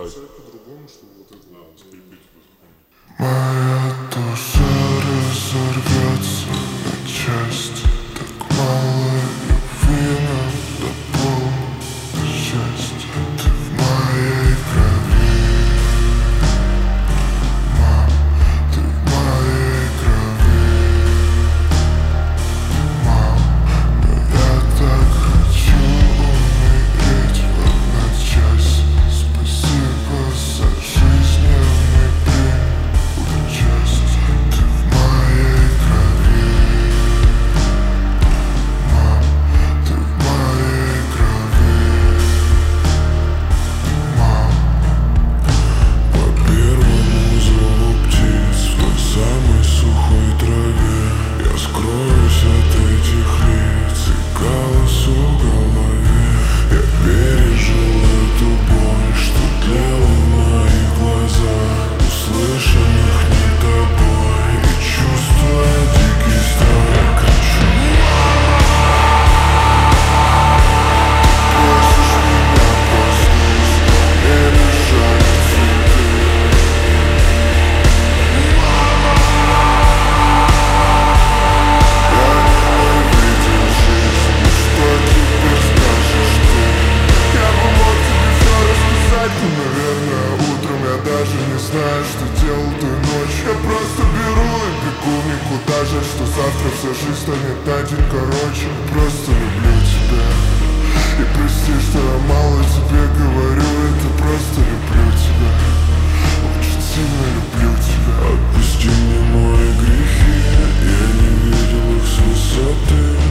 так. По-другому, чтобы вот это скрипить. Моя душа разорвется на части. Так мало любви нам до полного счастья. Ты в моей крови, мам, ты в моей крови, мам. Но я так хочу умереть в одночасье. Спасибо за жизненный плен. Ты в моей крови, мам, ты в моей крови, мам. По первому зову птиц в той самой сухой траве я скроюсь от этих лиц и галасу в голове. Я пережил эту боль, что тлела в моих глазах, услышанных не тобой, и чувствуя дикий страх, кричу: просишь меня проснуться, не мешай цветы. Я ненавидел жизнь, что теперь скажешь ты? Я бы мог тебе все рассказать, но, наверное, утром я даже не знаю, что делал той ночью. Я просто беру и бегу никуда, жаль, что завтра вся жизнь станет на день короче. Просто люблю тебя, и прости, что я мало тебе говорю, это просто люблю тебя, очень сильно люблю тебя. Отпусти мне мои грехи, я не видел их с высоты.